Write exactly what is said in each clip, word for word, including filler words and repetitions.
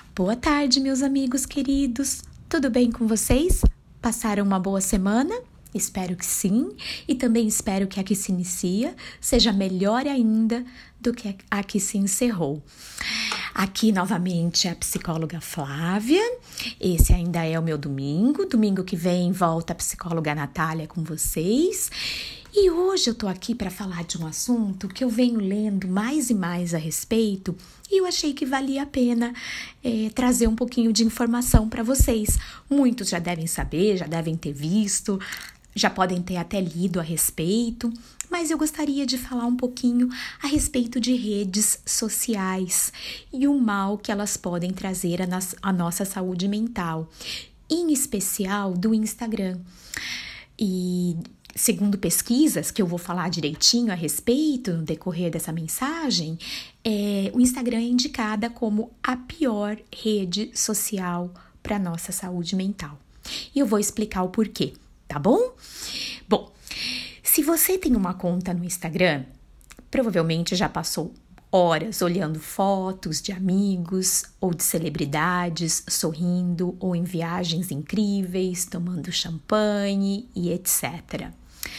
Boa tarde, meus amigos queridos. Tudo bem com vocês? Passaram uma boa semana? Espero que sim. E também espero que a que se inicia seja melhor ainda do que a que se encerrou. Aqui novamente a psicóloga Flávia. Esse ainda é o meu domingo. Domingo que vem volta a psicóloga Natália com vocês. E hoje eu tô aqui para falar de um assunto que eu venho lendo mais e mais a respeito e eu achei que valia a pena é, trazer um pouquinho de informação para vocês. Muitos já devem saber, já devem ter visto, já podem ter até lido a respeito, mas eu gostaria de falar um pouquinho a respeito de redes sociais e o mal que elas podem trazer à, nas, à nossa saúde mental, em especial do Instagram. E segundo pesquisas, que eu vou falar direitinho a respeito no decorrer dessa mensagem, é, o Instagram é indicada como a pior rede social para a nossa saúde mental. E eu vou explicar o porquê, tá bom? Bom, se você tem uma conta no Instagram, provavelmente já passou horas olhando fotos de amigos ou de celebridades sorrindo ou em viagens incríveis, tomando champanhe e etcétera.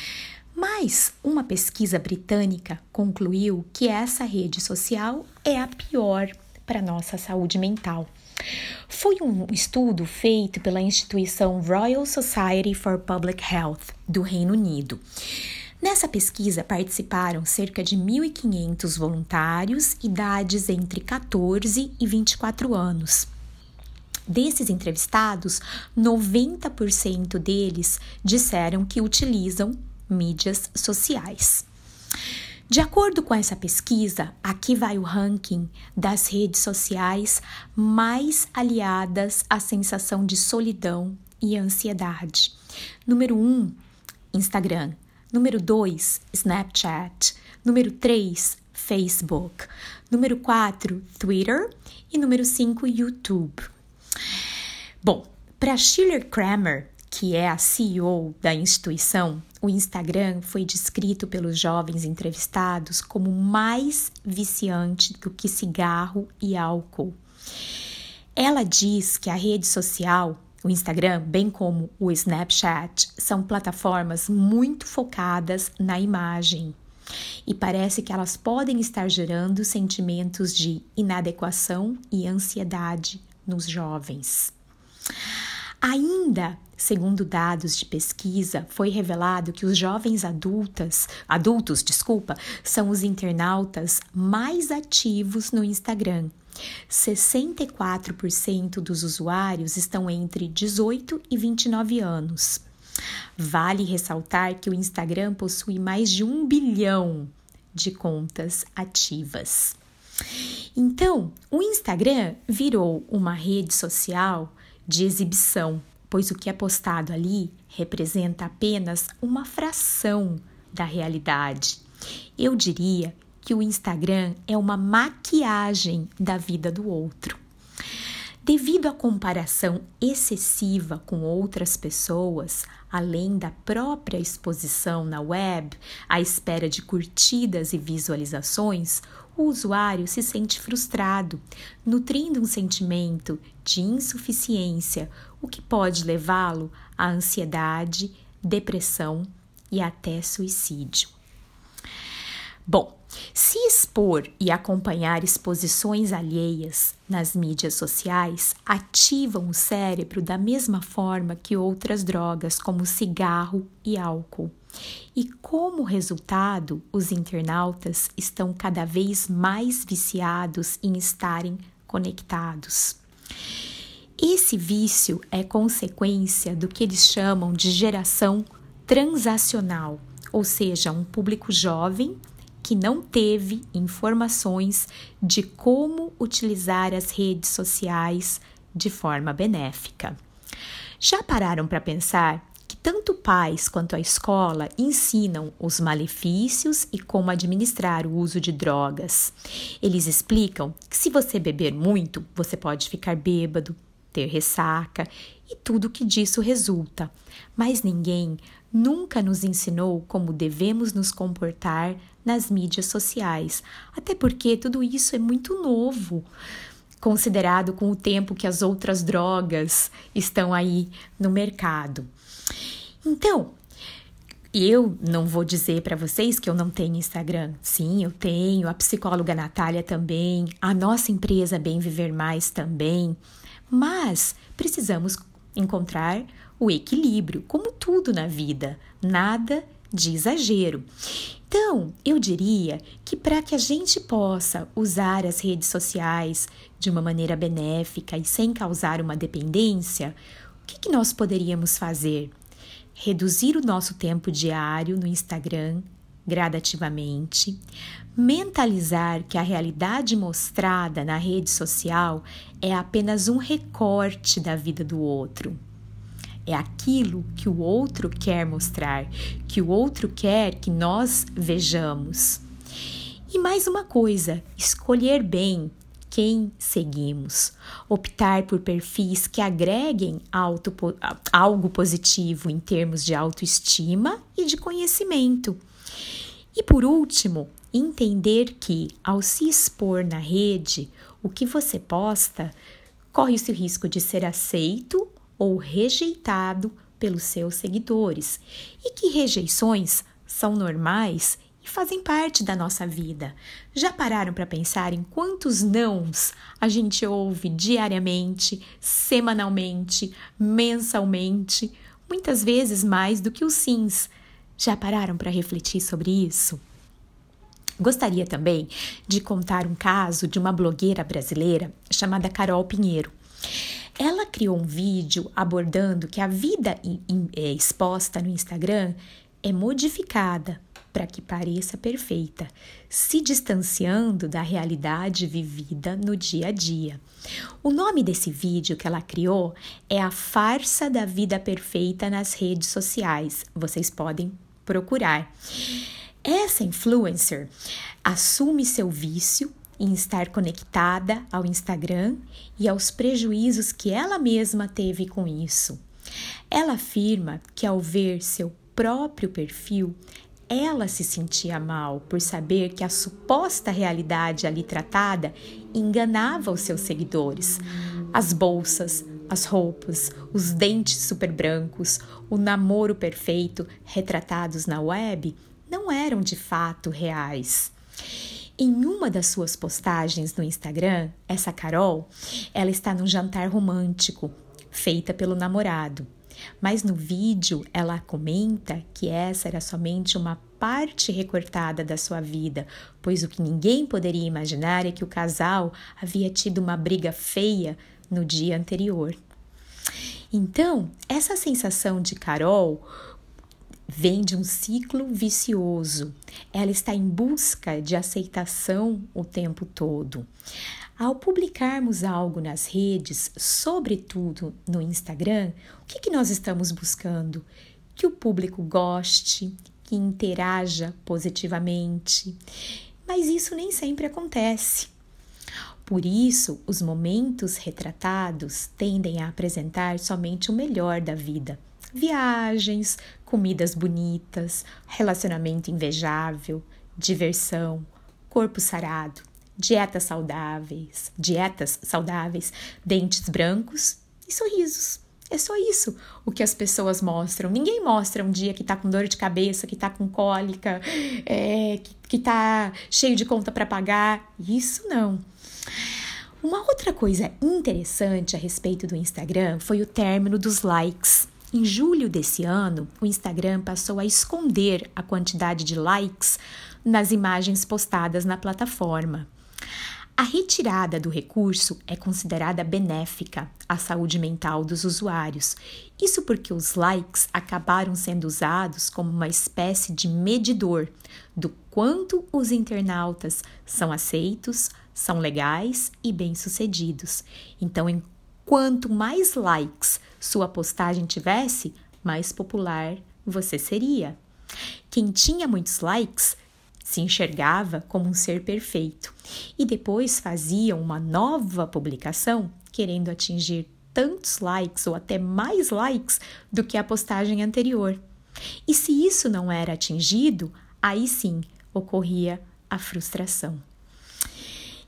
Mas uma pesquisa britânica concluiu que essa rede social é a pior para a nossa saúde mental. Foi um estudo feito pela instituição Royal Society for Public Health do Reino Unido. Nessa pesquisa participaram cerca de mil e quinhentos voluntários, idades entre catorze e vinte e quatro anos. Desses entrevistados, noventa por cento deles disseram que utilizam mídias sociais. De acordo com essa pesquisa, aqui vai o ranking das redes sociais mais aliadas à sensação de solidão e ansiedade. Número um, Instagram. Número dois, Snapchat. Número três, Facebook. Número quatro, Twitter. E número cinco, YouTube. Bom, para Shirley Kramer, que é a C E O da instituição, o Instagram foi descrito pelos jovens entrevistados como mais viciante do que cigarro e álcool. Ela diz que a rede social, o Instagram, bem como o Snapchat, são plataformas muito focadas na imagem e parece que elas podem estar gerando sentimentos de inadequação e ansiedade nos jovens. Ainda, segundo dados de pesquisa, foi revelado que os jovens adultas, adultos, desculpa, são os internautas mais ativos no Instagram. sessenta e quatro por cento dos usuários estão entre dezoito e vinte e nove anos. Vale ressaltar que o Instagram possui mais de um bilhão de contas ativas. Então, o Instagram virou uma rede social de exibição, pois o que é postado ali representa apenas uma fração da realidade. Eu diria que o Instagram é uma maquiagem da vida do outro. Devido à comparação excessiva com outras pessoas, além da própria exposição na web, à espera de curtidas e visualizações, o usuário se sente frustrado, nutrindo um sentimento de insuficiência, o que pode levá-lo à ansiedade, depressão e até suicídio. Bom, se expor e acompanhar exposições alheias nas mídias sociais ativam o cérebro da mesma forma que outras drogas, como cigarro e álcool. E como resultado, os internautas estão cada vez mais viciados em estarem conectados. Esse vício é consequência do que eles chamam de geração transacional, ou seja, um público jovem que não teve informações de como utilizar as redes sociais de forma benéfica. Já pararam para pensar que tanto pais quanto a escola ensinam os malefícios e como administrar o uso de drogas? Eles explicam que se você beber muito, você pode ficar bêbado, ter ressaca e tudo que disso resulta. Mas ninguém nunca nos ensinou como devemos nos comportar nas mídias sociais, até porque tudo isso é muito novo. considerado com o tempo que as outras drogas estão aí no mercado. Então, eu não vou dizer para vocês que eu não tenho Instagram. Sim, eu tenho, a psicóloga Natália também, a nossa empresa Bem Viver Mais também, mas precisamos encontrar o equilíbrio, como tudo na vida, nada de exagero. Então, eu diria que para que a gente possa usar as redes sociais de uma maneira benéfica e sem causar uma dependência, o que, que nós poderíamos fazer? Reduzir o nosso tempo diário no Instagram gradativamente, mentalizar que a realidade mostrada na rede social é apenas um recorte da vida do outro. É aquilo que o outro quer mostrar, que o outro quer que nós vejamos. E mais uma coisa, escolher bem quem seguimos. Optar por perfis que agreguem auto, algo positivo em termos de autoestima e de conhecimento. E por último, entender que ao se expor na rede, o que você posta corre-se o risco de ser aceito ou rejeitado pelos seus seguidores, e que rejeições são normais e fazem parte da nossa vida. Já pararam para pensar em quantos nãos a gente ouve diariamente, semanalmente, mensalmente, muitas vezes mais do que os sims? Já pararam para refletir sobre isso? Gostaria também de contar um caso de uma blogueira brasileira chamada Carol Pinheiro. Ela criou um vídeo abordando que a vida exposta no Instagram é modificada para que pareça perfeita, se distanciando da realidade vivida no dia a dia. O nome desse vídeo que ela criou é A Farsa da Vida Perfeita nas Redes Sociais. Vocês podem procurar. Essa influencer assume seu vício em estar conectada ao Instagram e aos prejuízos que ela mesma teve com isso. Ela afirma que ao ver seu próprio perfil, ela se sentia mal por saber que a suposta realidade ali tratada enganava os seus seguidores. As bolsas, as roupas, os dentes super brancos, o namoro perfeito retratados na web não eram de fato reais. Em uma das suas postagens no Instagram, essa Carol, ela está num jantar romântico, feita pelo namorado. Mas no vídeo ela comenta que essa era somente uma parte recortada da sua vida, pois o que ninguém poderia imaginar é que o casal havia tido uma briga feia no dia anterior. Então, essa sensação de Carol vem de um ciclo vicioso. Ela está em busca de aceitação o tempo todo. Ao publicarmos algo nas redes, sobretudo no Instagram, o que, que nós estamos buscando? Que o público goste, que interaja positivamente. Mas isso nem sempre acontece. Por isso, os momentos retratados tendem a apresentar somente o melhor da vida. Viagens, comidas bonitas, relacionamento invejável, diversão, corpo sarado, dietas saudáveis, dietas saudáveis, dentes brancos e sorrisos. É só isso o que as pessoas mostram. Ninguém mostra um dia que tá com dor de cabeça, que tá com cólica, é, que, que tá cheio de conta para pagar. Isso não. Uma outra coisa interessante a respeito do Instagram foi o término dos likes. Em julho desse ano, o Instagram passou a esconder a quantidade de likes nas imagens postadas na plataforma. A retirada do recurso é considerada benéfica à saúde mental dos usuários. Isso porque os likes acabaram sendo usados como uma espécie de medidor do quanto os internautas são aceitos, são legais e bem-sucedidos. Então, quanto mais likes sua postagem tivesse, mais popular você seria. Quem tinha muitos likes se enxergava como um ser perfeito e depois fazia uma nova publicação querendo atingir tantos likes ou até mais likes do que a postagem anterior. E se isso não era atingido, aí sim ocorria a frustração.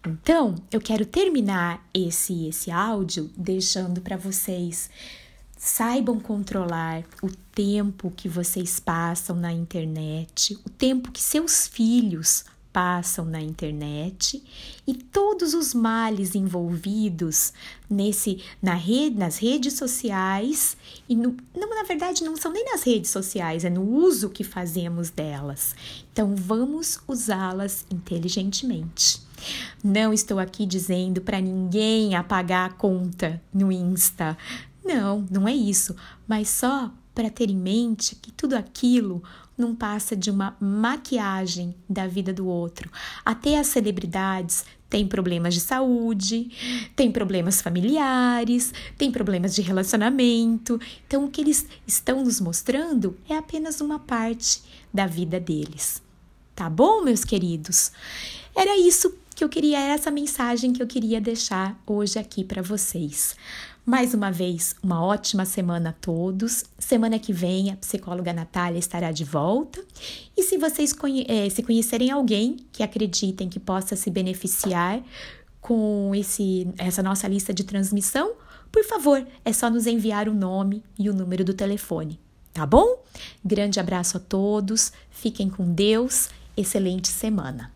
Então, eu quero terminar esse, esse áudio deixando para vocês saibam controlar o tempo que vocês passam na internet, o tempo que seus filhos passam na internet e todos os males envolvidos nesse, na rede, nas redes sociais e no, não, na verdade não são nem nas redes sociais, é no uso que fazemos delas. Então vamos usá-las inteligentemente. Não estou aqui dizendo para ninguém apagar a conta no Insta. Não, não é isso, mas só para ter em mente que tudo aquilo não passa de uma maquiagem da vida do outro. Até as celebridades têm problemas de saúde, têm problemas familiares, têm problemas de relacionamento. Então, o que eles estão nos mostrando é apenas uma parte da vida deles. Tá bom, meus queridos? Era isso que eu queria, era essa mensagem que eu queria deixar hoje aqui para vocês. Mais uma vez, uma ótima semana a todos. Semana que vem, a psicóloga Natália estará de volta. E se vocês conhe- eh, se conhecerem alguém que acreditem que possa se beneficiar com esse, essa nossa lista de transmissão, por favor, é só nos enviar o nome e o número do telefone, tá bom? Grande abraço a todos, fiquem com Deus, excelente semana.